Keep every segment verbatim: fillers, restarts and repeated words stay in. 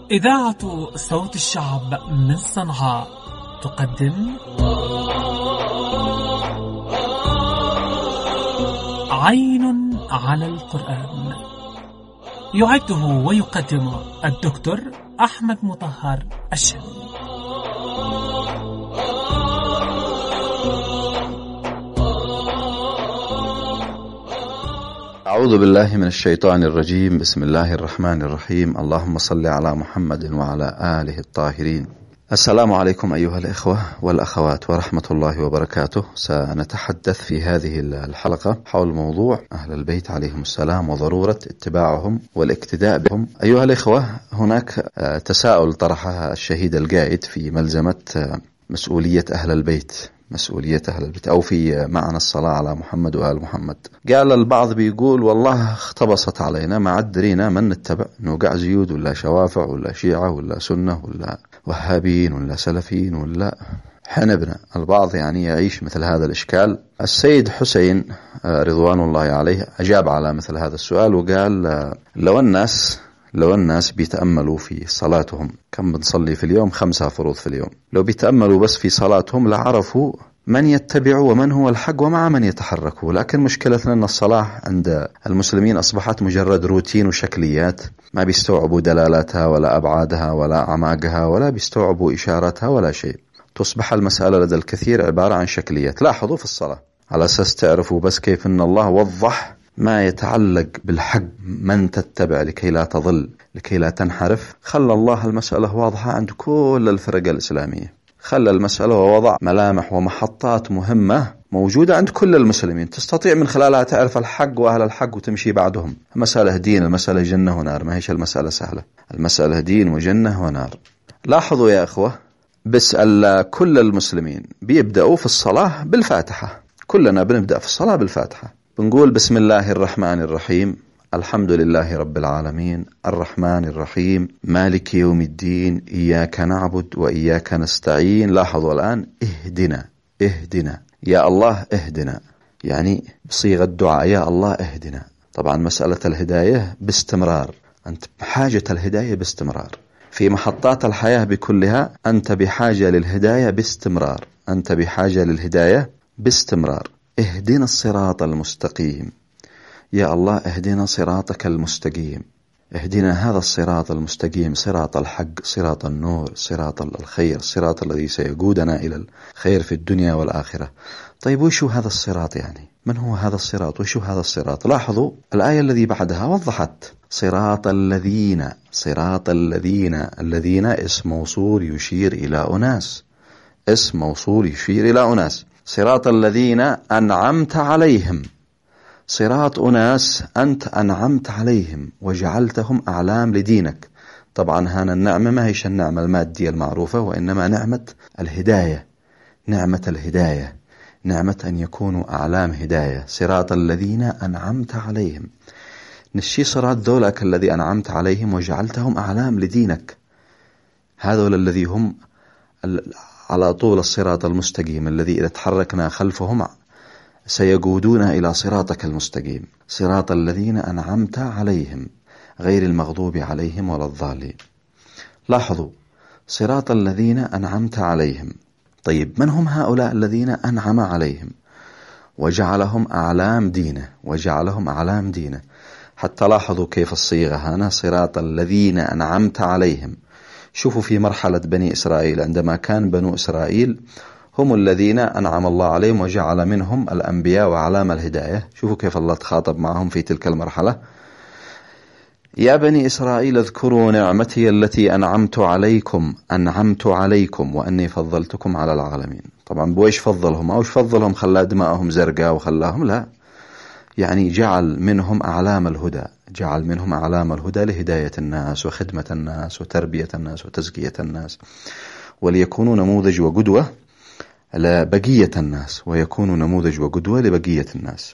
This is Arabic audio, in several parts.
إذاعة صوت الشعب من صنعاء تقدم عين على القرآن. يعده ويقدم الدكتور أحمد مطهر الشامي. أعوذ بالله من الشيطان الرجيم. بسم الله الرحمن الرحيم. اللهم صل على محمد وعلى آله الطاهرين. السلام عليكم أيها الإخوة والأخوات ورحمة الله وبركاته. سنتحدث في هذه الحلقة حول موضوع أهل البيت عليهم السلام وضرورة اتباعهم والاقتداء بهم. أيها الإخوة، هناك تساؤل طرحها الشهيد القائد في ملزمة مسؤولية أهل البيت مسؤولية أهل البيت أو في معنى الصلاة على محمد وآل محمد. قال البعض بيقول والله اختبصت علينا ما عدرينا من نتبع، نوقع زيود ولا شوافع ولا شيعة ولا سنة ولا وهابين ولا سلفيين ولا حنبنا. البعض يعني يعيش مثل هذا الإشكال. السيد حسين رضوان الله عليه أجاب على مثل هذا السؤال وقال لو الناس لو الناس بيتأملوا في صلاتهم، كم بنصلي في اليوم؟ خمسة فروض في اليوم. لو بيتأملوا بس في صلاتهم لعرفوا من يتبع ومن هو الحق ومع من يتحركوا. لكن مشكلتنا أن الصلاة عند المسلمين أصبحت مجرد روتين وشكليات، ما بيستوعبوا دلالاتها ولا أبعادها ولا أعماقها ولا بيستوعبوا إشاراتها ولا شيء. تصبح المسألة لدى الكثير عبارة عن شكليات. لاحظوا في الصلاة على أساس تعرفوا بس كيف أن الله وضح ما يتعلق بالحق، من تتبع لكي لا تضل لكي لا تنحرف. خلى الله المسألة واضحة عند كل الفرق الإسلامية، خلى المسألة ووضع ملامح ومحطات مهمة موجودة عند كل المسلمين تستطيع من خلالها تعرف الحق وأهل الحق وتمشي بعدهم. المسألة دين، المسألة جنة ونار، ما هيش المسألة سهلة. المسألة دين وجنة ونار. لاحظوا يا أخوة، بسأل كل المسلمين بيبدأوا في الصلاة بالفاتحة. كلنا بنبدأ في الصلاة بالفاتحة، بنقول بسم الله الرحمن الرحيم، الحمد لله رب العالمين، الرحمن الرحيم، مالك يوم الدين، إياك نعبد وإياك نستعين. لاحظوا الآن اهدنا اهدنا يا الله اهدنا، يعني بصيغة الدعاء يا الله اهدنا. طبعا مسألة الهداية باستمرار، أنت بحاجة الهداية باستمرار في محطات الحياة بكلها. أنت بحاجة للهداية باستمرار، أنت بحاجة للهداية باستمرار. اهدنا الصراط المستقيم، يا الله اهدنا صراطك المستقيم. اهدنا هذا الصراط المستقيم، صراط الحق، صراط النور، صراط الخير، صراط الذي سيقودنا إلى الخير في الدنيا والآخرة. طيب وشو هذا الصراط؟ يعني من هو هذا الصراط وشو هذا الصراط؟ لاحظوا الآية الذي بعدها وضحت صراط الذين. صراط الذين، الذين اسم موصول يشير إلى أناس، اسم موصول يشير إلى أناس. صراط الذين أنعمت عليهم، صراط أناس أنت أنعمت عليهم وجعلتهم أعلام لدينك. طبعا هنا النعمة ما هيش النعمة المادية المعروفة، وإنما نعمة الهداية، نعمة الهداية، نعمة أن يكونوا أعلام هداية. صراط الذين أنعمت عليهم، نشي صراط ذولك الذي أنعمت عليهم وجعلتهم أعلام لدينك. هذول الذي هم على طول الصراط المستقيم، الذي إذا تحركنا خلفهم سيقودون إلى صراطك المستقيم. صراط الذين أنعمت عليهم غير المغضوب عليهم ولا الضالين. لاحظوا صراط الذين أنعمت عليهم. طيب من هم هؤلاء الذين أنعم عليهم وجعلهم أعلام دينه؟ وجعلهم أعلام دينه حتى لاحظوا كيف الصيغة هنا صراط الذين أنعمت عليهم. شوفوا في مرحلة بني إسرائيل، عندما كان بنو إسرائيل هم الذين أنعم الله عليهم وجعل منهم الأنبياء وعلام الهداية. شوفوا كيف الله تخاطب معهم في تلك المرحلة. يا بني إسرائيل اذكروا نعمتي التي أنعمت عليكم أنعمت عليكم وأني فضلتكم على العالمين. طبعا بويش فضلهم أوش فضلهم؟ خلا دماءهم زرقاء وخلاهم؟ لا، يعني جعل منهم أعلام الهدى، جعل منهم أعلام الهدى لهداية الناس وخدمة الناس وتربية الناس وتزكية الناس، وليكونوا نموذج وقدوة لبقية الناس، ويكونوا نموذج وقدوة لبقية الناس.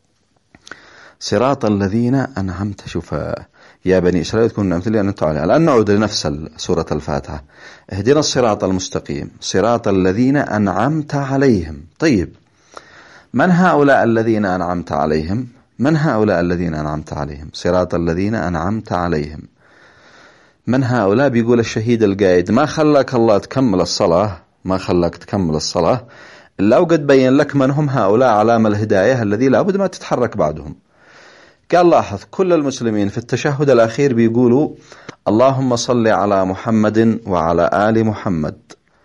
صراط الذين أنعمت. شوف يا بني إسرائيل تكون نعمت لي أنعمت عليها. الآن نعود لنفس سورة الفاتحة، اهدنا الصراط المستقيم، صراط الذين أنعمت عليهم. طيب من هؤلاء الذين أنعمت عليهم؟ من هؤلاء الذين أنعمت عليهم؟ صراط الذين أنعمت عليهم. من هؤلاء؟ بيقول الشهيد القائد ما خلاك الله تكمل الصلاة، ما خلاك تكمل الصلاة إلا وقد بين لك من هم هؤلاء علامة الهداية الذي لابد ما تتحرك بعدهم. قال لاحظ كل المسلمين في التشهد الأخير بيقولوا اللهم صل على محمد وعلى آل محمد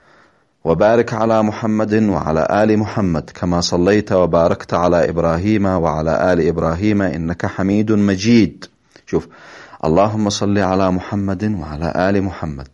وبارك على محمد وعلى آل محمد كما صليت وباركت على إبراهيم وعلى آل إبراهيم إنك حميد مجيد. شوف، اللهم صل على محمد وعلى آل محمد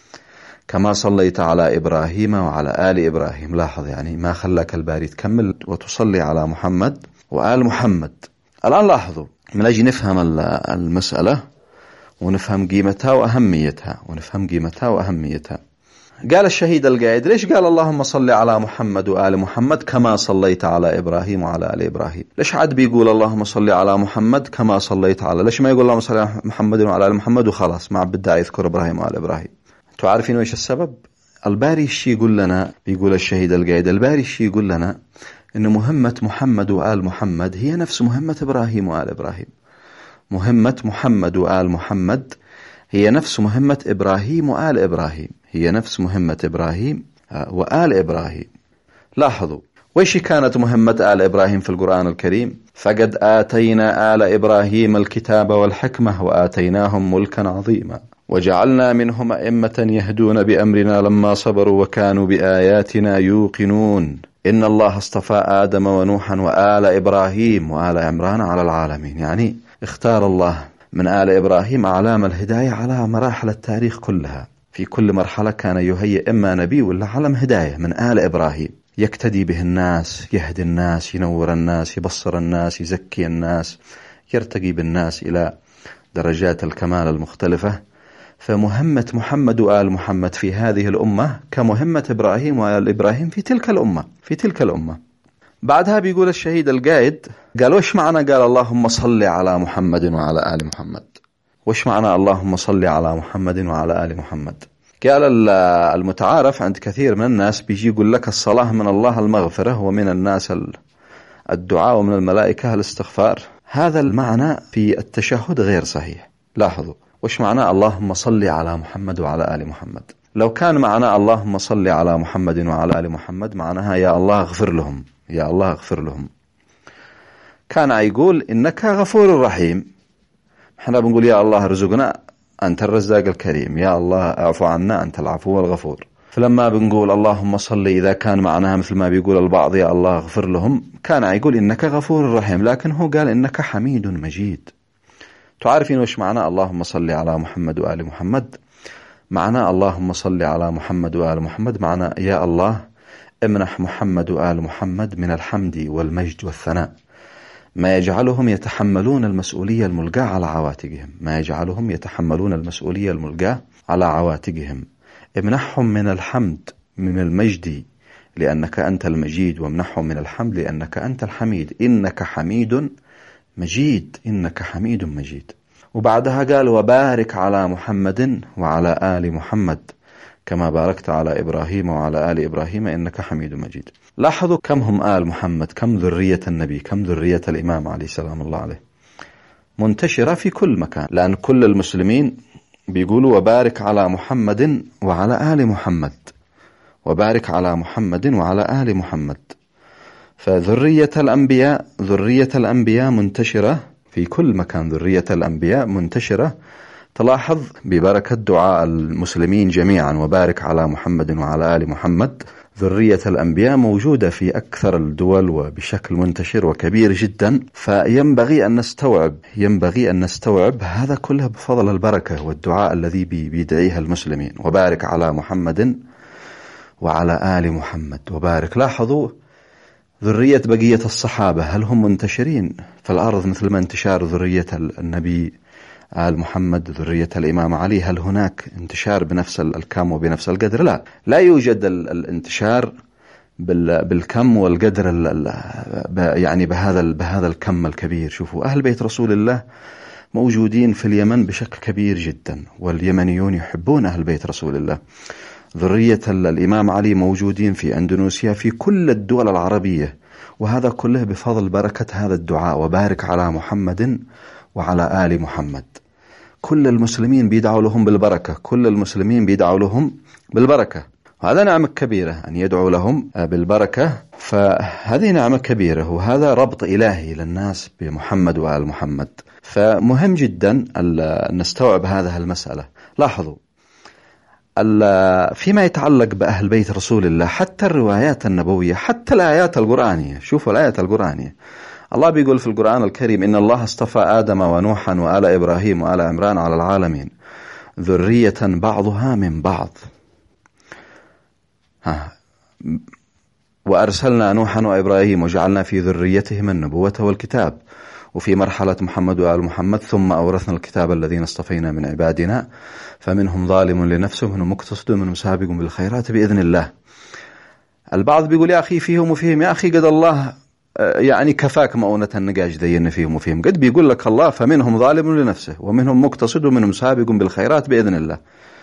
كما صليت على إبراهيم وعلى آل إبراهيم. لاحظ يعني ما خلاك الباري تكمل وتصلي على محمد وآل محمد. الآن لاحظوا من أجل نفهم المسألة ونفهم قيمتها وأهميتها ونفهم قيمتها وأهميتها. قال الشهيد القائد ليش قال اللهم صل على محمد وآل محمد كما صليت على إبراهيم وعلى آل إبراهيم؟ ليش عاد بيقول اللهم صل على محمد كما صليت على، ليش ما يقول اللهم صل على محمد وعلى آل محمد وخلاص ما بدأ يذكر إبراهيم وآل إبراهيم؟ انتوا عارفين وإيش السبب؟ الباري الشي يقول لنا، بيقول الشهيد القائد الباري الشي يقول لنا إن مهمة محمد وآل محمد هي نفس مهمة إبراهيم وآل إبراهيم. مهمة محمد وآل محمد هي نفس مهمة إبراهيم وآل إبراهيم، هي نفس مهمة إبراهيم وآل إبراهيم. لاحظوا وإيش كانت مهمة آل إبراهيم في القرآن الكريم؟ فقد آتينا آل إبراهيم الكتاب والحكمة وآتيناهم ملكا عظيما وجعلنا منهم أئمة يهدون بأمرنا لما صبروا وكانوا بآياتنا يوقنون إن الله اصطفى آدم ونوحا وآل إبراهيم وآل عمران على العالمين. يعني اختار الله من آل إبراهيم أعلام الهداية على مراحل التاريخ كلها. في كل مرحلة كان يهيئ إما نبي ولا علم هداية من آل إبراهيم يقتدي به الناس، يهدي الناس، ينور الناس، يبصر الناس، يزكي الناس، يرتقي بالناس إلى درجات الكمال المختلفة. فمهمة محمد وآل محمد في هذه الأمة كمهمة إبراهيم وآل إبراهيم في تلك الأمة في تلك الأمة. بعدها بيقول الشهيد القائد قال وش معنى قال اللهم صل على محمد وعلى آل محمد؟ وش معنى اللهم صل على محمد وعلى آل محمد؟ قال المتعارف عند كثير من الناس بيجي يقول لك الصلاة من الله المغفرة ومن الناس الدعاء ومن الملائكة الاستغفار. هذا المعنى في التشهد غير صحيح. لاحظوا وش معنى اللهم صل على محمد وعلى آل محمد؟ لو كان معنى اللهم صل على محمد وعلى آل محمد معناها يا الله اغفر لهم، يا الله اغفر لهم، كان يقول إنك غفور رحيم. احنا بنقول يا الله ارزقنا أنت الرزاق الكريم، يا الله اعفو عنا أنت العفو الغفور. فلما بنقول اللهم صل إذا كان معناها مثل ما بيقول البعض يا الله اغفر لهم كان يقول إنك غفور رحيم، لكن هو قال إنك حميد مجيد. تعرفين وش معنى اللهم صل على محمد وآل محمد؟ معنى اللهم صل على محمد وآل محمد معنى يا الله امنح محمد وآل محمد من الحمد والمجد والثناء ما يجعلهم يتحملون المسؤولية الملقاة على عواتقهم، ما يجعلهم يتحملون المسؤولية الملقاة على عواتقهم. امنحهم من الحمد من المجد لأنك أنت المجيد، وامنحهم من الحمد لأنك أنت الحميد، إنك حميد مجيد، إنك حميد مجيد. وبعدها قال وبارك على محمد وعلى آل محمد كما باركت على إبراهيم وعلى آل إبراهيم إنك حميد مجيد. لاحظوا كم هم آل محمد، كم ذرية النبي، كم ذرية الإمام عليه سلام الله عليه، منتشرة في كل مكان، لأن كل المسلمين بيقولوا وبارك على محمد وعلى آل محمد، وبارك على محمد وعلى آل محمد. فذرية الأنبياء ذرية الأنبياء منتشرة في كل مكان، ذرية الأنبياء منتشرة. تلاحظ ببركة دعاء المسلمين جميعا وبارك على محمد وعلى آل محمد، ذرية الأنبياء موجودة في أكثر الدول وبشكل منتشر وكبير جدا. فينبغي أن نستوعب ينبغي أن نستوعب هذا كله بفضل البركة والدعاء الذي بيدعيها المسلمين. وبارك على محمد وعلى آل محمد وبارك. لاحظوا ذرية بقية الصحابة هل هم منتشرين في الأرض مثل ما انتشار ذرية النبي آل محمد ذرية الإمام علي؟ هل هناك انتشار بنفس الكم وبنفس القدر؟ لا، لا يوجد الانتشار بالكم والقدر يعني بهذا بهذا الكم الكبير. شوفوا أهل بيت رسول الله موجودين في اليمن بشكل كبير جدا، واليمنيون يحبون أهل بيت رسول الله. ذرية الإمام علي موجودين في أندونيسيا، في كل الدول العربية، وهذا كله بفضل بركة هذا الدعاء وبارك على محمد وعلى آل محمد. كل المسلمين بيدعوا لهم بالبركة، كل المسلمين بيدعوا لهم بالبركة، وهذا نعمة كبيرة أن يدعو لهم بالبركة. فهذه نعمة كبيرة، وهذا ربط إلهي للناس بمحمد وآل محمد. فمهم جدا أن نستوعب هذه المسألة. لاحظوا فيما يتعلق بأهل بيت رسول الله، حتى الروايات النبوية، حتى الآيات القرآنية. شوفوا الآيات القرآنية، الله بيقول في القرآن الكريم: إن الله اصطفى آدم ونوحا وآل إبراهيم وآل عمران على العالمين ذرية بعضها من بعض. ها. وأرسلنا نوحا وإبراهيم وجعلنا في ذريتهم النبوة والكتاب. وفي مرحلة محمد وآل محمد: ثم أورثنا الكتاب الذين اصطفينا من عبادنا فمنهم ظالم لنفسه ومنهم مقتصد ومنهم سابق بالخيرات بإذن الله. البعض بيقول: يا أخي فيهم وفيهم. يا أخي قد الله يعني كفاك مؤونة النقاش ذي فيهم وفيهم. قد بيقول لك الله: فمنهم ظالم لنفسه ومنهم مقتصد ومنهم سابق بالخيرات بإذن الله.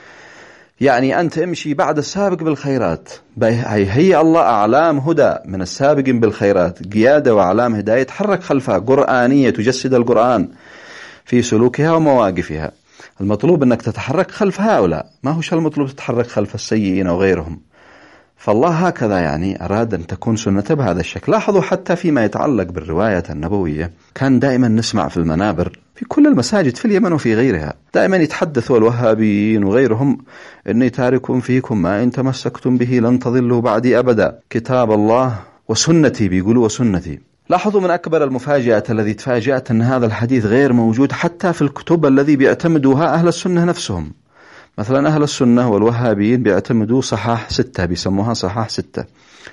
يعني أنت امشي بعد السابق بالخيرات. هي الله أعلام هدى من السابق بالخيرات، قيادة وأعلام هداية تحرك خلفها، قرآنية تجسد القرآن في سلوكها ومواقفها. المطلوب أنك تتحرك خلف هؤلاء، ما هوش المطلوب تتحرك خلف السيئين وغيرهم. فالله هكذا يعني أراد أن تكون سنته بهذا الشكل. لاحظوا حتى فيما يتعلق بالرواية النبوية، كان دائما نسمع في المنابر في كل المساجد في اليمن وفي غيرها، دائما يتحدثوا الوهابيين وغيرهم: إني تارك فيكم ما إن تمسكتم به لن تضلوا بعدي أبدا، كتاب الله وسنتي. بيقولوا وسنتي. لاحظوا من أكبر المفاجآت الذي تفاجأت أن هذا الحديث غير موجود حتى في الكتب الذي بيعتمدوها أهل السنة نفسهم. مثلا أهل السنة والوهابيين بيعتمدوا صحاح ستة، بيسموها صحاح ستة.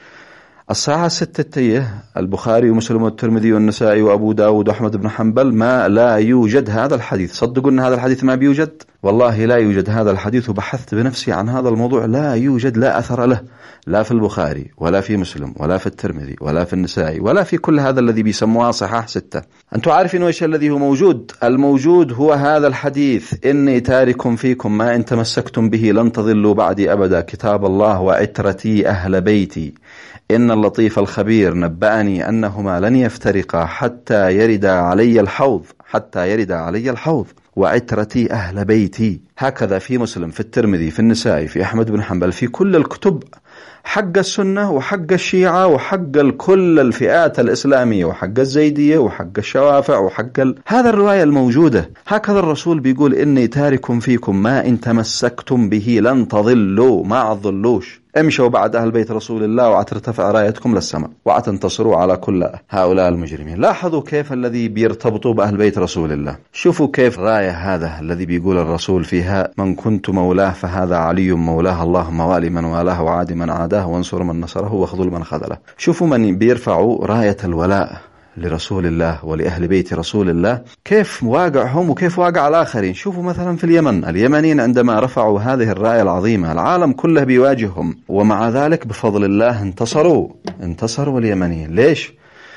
الصحاح الستة البخاري ومسلم والترمذي والنسائي وأبو داود وأحمد بن حنبل، ما لا يوجد هذا الحديث. صدقوا أن هذا الحديث ما بيوجد؟ والله لا يوجد هذا الحديث، وبحثت بنفسي عن هذا الموضوع، لا يوجد، لا أثر له، لا في البخاري ولا في مسلم ولا في الترمذي ولا في النسائي ولا في كل هذا الذي بيسموها صحاح ستة. أنتم عارفين وإيش الذي هو موجود؟ الموجود هو هذا الحديث: إني تارك فيكم ما إن تمسكتم به لن تضلوا بعدي أبدا، كتاب الله وعترتي أهل بيتي، إن اللطيف الخبير نبأني أنهما لن يفترقا حتى يرد علي الحوض، حتى يرد علي الحوض وعترتي أهل بيتي. هكذا في مسلم، في الترمذي، في النسائي، في أحمد بن حنبل، في كل الكتب حق السنة وحق الشيعة وحق كل الفئات الإسلامية وحق الزيدية وحق الشوافع وحق ال... هذا الرواية الموجودة. هكذا الرسول بيقول: إني تارك فيكم ما إن تمسكتم به لن تضلوا، ما تضلوش. امشوا بعد أهل بيت رسول الله وعترتفع رايتكم للسماء وعتنتصروا على كل هؤلاء المجرمين. لاحظوا كيف الذي بيرتبطوا بأهل بيت رسول الله. شوفوا كيف راية هذا الذي بيقول الرسول فيها: من كنت مولاه فهذا علي مولاه، اللهم والي من والاه وعاد من عاداه وانصر من نصره واخذل من خذله. شوفوا من بيرفعوا راية الولاء لرسول الله ولأهل بيت رسول الله، كيف واقعهم وكيف واقع الآخرين. شوفوا مثلا في اليمن، اليمنيين عندما رفعوا هذه الراية العظيمة العالم كله بيواجههم، ومع ذلك بفضل الله انتصروا انتصروا اليمنيين. ليش؟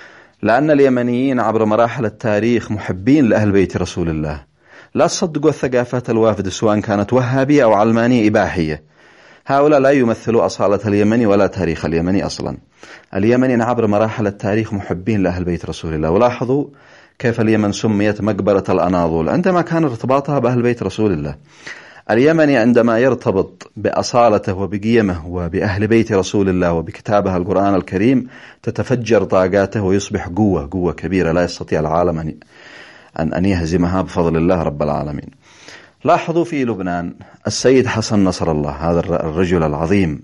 لأن اليمنيين عبر مراحل التاريخ محبين لأهل بيت رسول الله. لا تصدقوا الثقافات الوافدة سواء كانت وهابية أو علمانية إباحية، هؤلاء لا يمثلوا أصالة اليمني ولا تاريخ اليمني أصلا. اليمنيين عبر مراحل التاريخ محبين لأهل بيت رسول الله. ولاحظوا كيف اليمن سميت مقبرة الأناضول عندما كان ارتباطها بأهل بيت رسول الله. اليمني عندما يرتبط بأصالته وبقيمه وبأهل بيت رسول الله وبكتابها القرآن الكريم تتفجر طاقاته ويصبح قوة قوة كبيرة لا يستطيع العالم أن أن يهزمها بفضل الله رب العالمين. لاحظوا في لبنان السيد حسن نصر الله، هذا الرجل العظيم،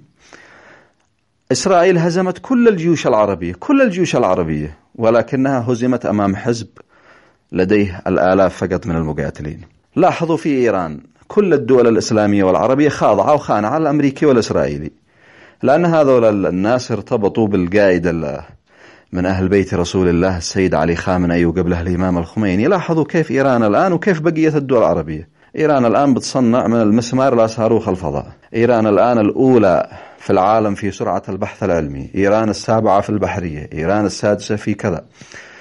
إسرائيل هزمت كل الجيوش العربية كل الجيوش العربية ولكنها هزمت أمام حزب لديه الآلاف فقط من المقاتلين. لاحظوا في إيران كل الدول الإسلامية والعربية خاضعة وخانعة الأمريكي والإسرائيلي، لأن هذول الناس ارتبطوا بالقائد من أهل بيت رسول الله السيد علي خامنئي وقبله الإمام الخميني. لاحظوا كيف إيران الآن وكيف بقية الدول العربية. إيران الآن بتصنع من المسمار لا صاروخ الفضاء. إيران الآن الأولى في العالم في سرعة البحث العلمي، إيران السابعة في البحرية، إيران السادسة في كذا.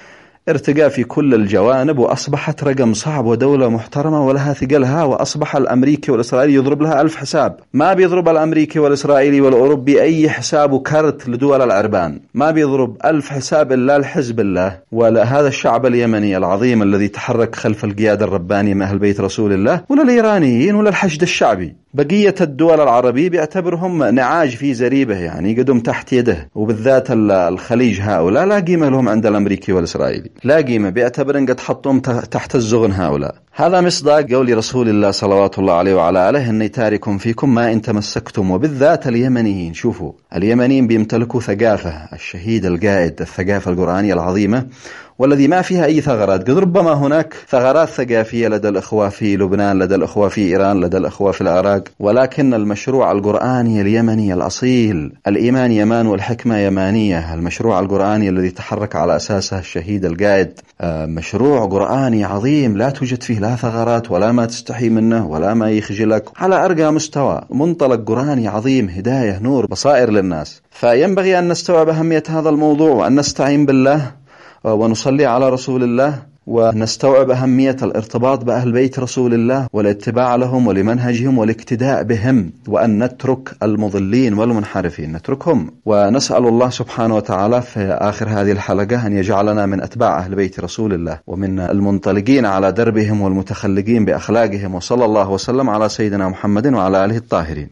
ارتقى في كل الجوانب وأصبحت رقم صعب ودولة محترمة ولها ثقلها، وأصبح الأمريكي والإسرائيلي يضرب لها ألف حساب. ما بيضرب الأمريكي والإسرائيلي والأوروبي أي حساب وكرت لدول العربان، ما بيضرب ألف حساب إلا لحزب الله ولا هذا الشعب اليمني العظيم الذي تحرك خلف القيادة الربانية من أهل بيت رسول الله، ولا الإيرانيين ولا الحشد الشعبي. بقية الدول العربية بيعتبرهم نعاج في زريبه، يعني قدم تحت يده، وبالذات الخليج هؤلاء لا قيمة لهم عند الأمريكي والإسرائيلي، لا قيمة، بيعتبر ان قد حطهم تحت الزغن هؤلاء. هذا مصداق قول رسول الله صلوات الله عليه وعلى آله: إني تارك فيكم ما إن تمسكتم. وبالذات اليمنيين، شوفوا اليمنيين بيمتلكوا ثقافة الشهيد القائد، الثقافة القرآنية العظيمة والذي ما فيها أي ثغرات. قد ربما هناك ثغرات ثقافية لدى الأخوة في لبنان، لدى الأخوة في إيران، لدى الأخوة في العراق، ولكن المشروع القرآني اليمني الأصيل، الإيمان يمان والحكمة يمانية، المشروع القرآني الذي تحرك على أساسه الشهيد القائد، مشروع قرآني عظيم لا توجد فيه لا ثغرات ولا ما تستحي منه ولا ما يخجلك، على أرقى مستوى، منطلق قرآني عظيم، هداية، نور، بصائر للناس. فينبغي أن نستوعب أهمية هذا الموضوع، وأن نستعين بالله ونصلي على رسول الله، ونستوعب أهمية الارتباط بأهل بيت رسول الله والاتباع لهم ولمنهجهم والاقتداء بهم، وأن نترك المضلين والمنحرفين، نتركهم. ونسأل الله سبحانه وتعالى في آخر هذه الحلقة أن يجعلنا من أتباع أهل بيت رسول الله ومن المنطلقين على دربهم والمتخلقين بأخلاقهم. وصلى الله وسلم على سيدنا محمد وعلى آله الطاهرين.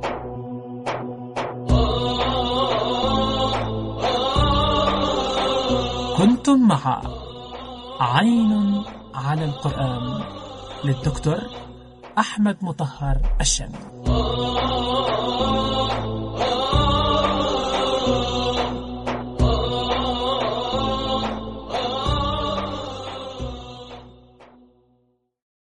كنتم مع عين على القرآن للدكتور أحمد مطهر الشامي.